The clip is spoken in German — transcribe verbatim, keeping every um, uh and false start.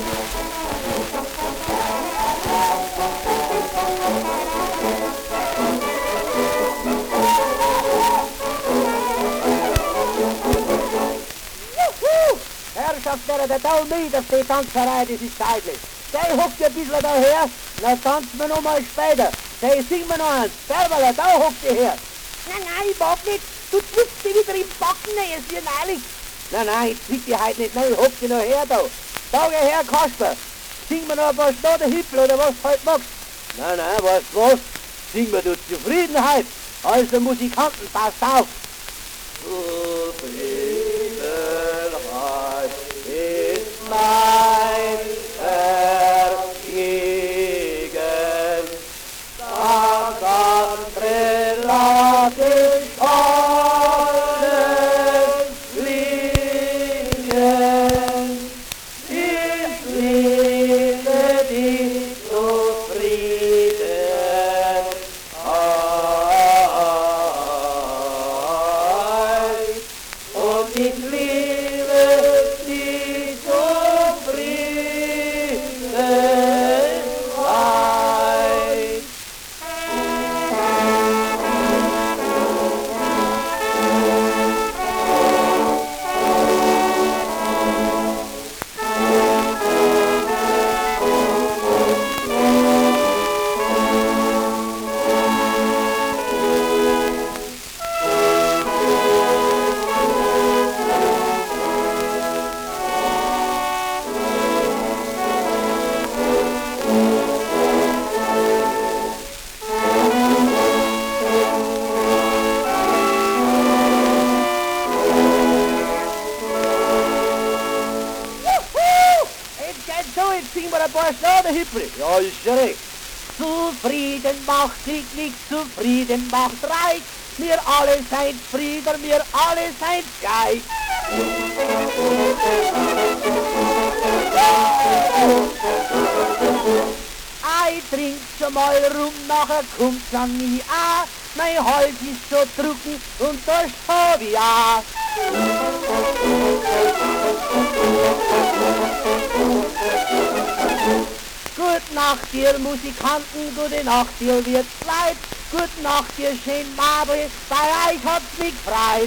Herrschaftsherren, der Tau nie, dass die Tanzerei, das ist zeitlich. Der hockt ein bisschen daher, dann tanzen wir noch mal später. Der singen wir noch eins. Selber, der Tau hockt ihr her. Nein, nein, ich mag nicht. Du zwitzt dich wieder im Backen, ne, es wird neulich. Nein, nein, ich zwick die heute nicht, nein, hock die noch her, da. Da geh her, Kasper. Sing mir noch ein paar Stunden Hippel oder was du halt magst. Nein, nein, weißt du was? Sing mir du Zufriedenheit. Also Musikanten, passt auf. Zufriedenheit ist mein Vergnügen. Das andere lass ich alles liegen. Ich liebe dich zufrieden. Und ich liebe die Zufriedenheit. So, jetzt singen wir ein paar Schlagerhüppel. Ja, ist ja recht. Zufrieden macht sich nicht, zufrieden macht reich. Wir alle seid Frieden, wir alle seid gleich. Ich trink schon mal rum, nachher kommt's an mich an. Mein Hals ist so trocken und das hab ich auch. Gute Nacht, ihr Musikanten, gute Nacht, ihr wird Leid. Gute Nacht, ihr schönen Mabel, bei euch hat's mich gefreut.